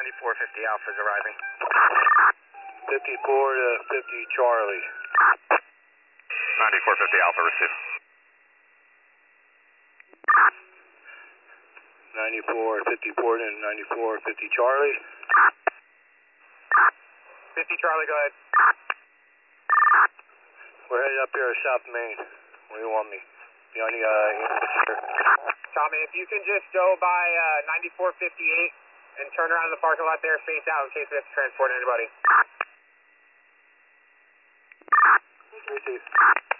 9450 Alpha is arriving. 54 to 50 Charlie. 9450 Alpha, receive. 9454 to 9450 Charlie. 50 Charlie, go ahead. We're headed up here to South Main. Where do you want me? You on the Tommy, if you can just go by 9458 and turn around in the parking lot there, face out in case we have to transport anybody. Receive.